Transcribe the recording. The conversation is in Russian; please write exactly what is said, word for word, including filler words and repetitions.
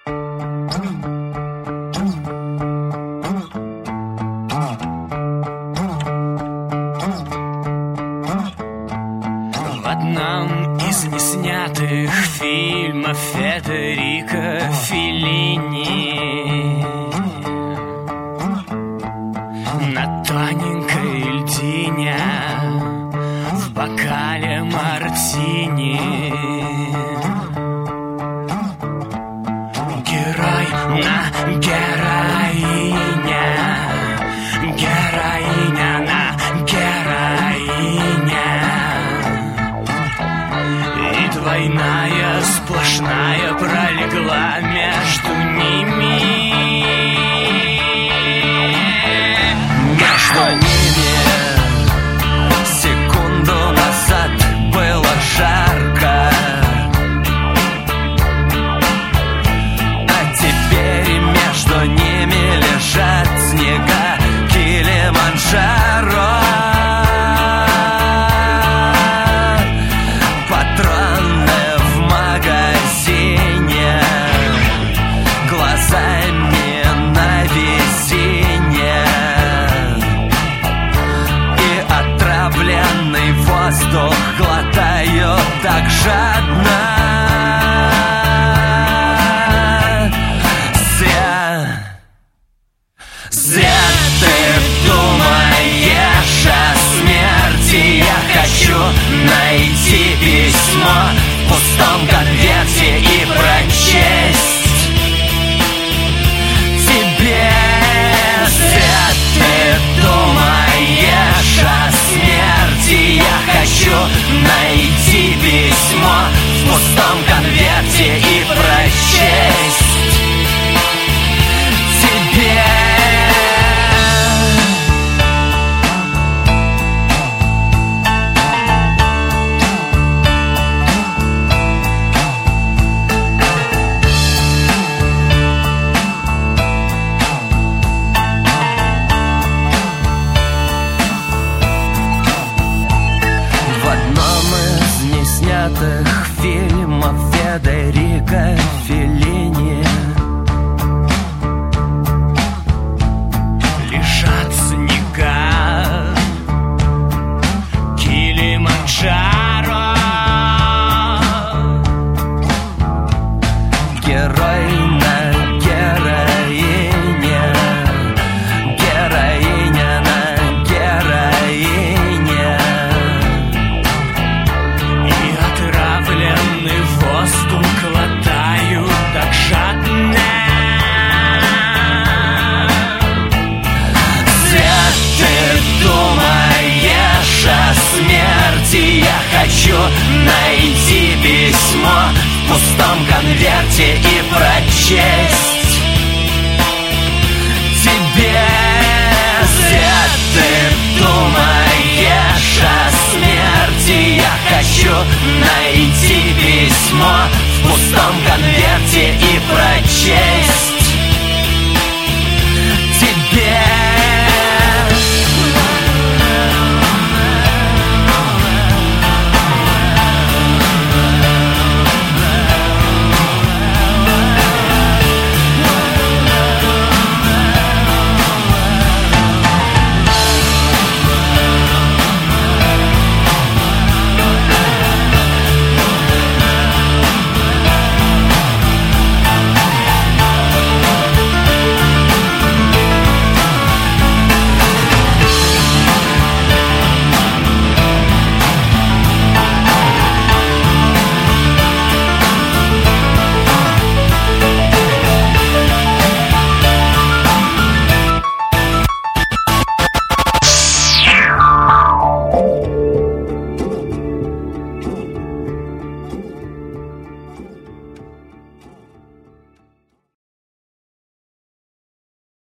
В одном из неснятых фильмов Федерико Феллини на тоненькой льдине в бокале мартини герой на героиня, героиня на героиня, и двойная сплошная пролегла между ними. Между ними секунду назад было жарко, а теперь между ними лежат снега Килиманджаро. Патроны в магазине, глазами на весенне, и отравленный воздух глотаю так жадно. Зря, зря ты думаешь о смерти. Я хочу найти письмо в пустом конверте и прочесть тебе. Зря ты думаешь о смерти. Я хочу найти письмо в пустом конверте и прочесть тебе. В одном из неснятых фильмов Федерико Феллини Лежат снега Килиманджаро, герой на героине, героиня на героине, и отравленный воздух глотаю так жадно. Зря ты думаешь о смерти. Я хочу найти письмо в пустом конверте и прочесть тебе. Зря ты думаешь о смерти. Я хочу найти письмо в пустом конверте и прочесть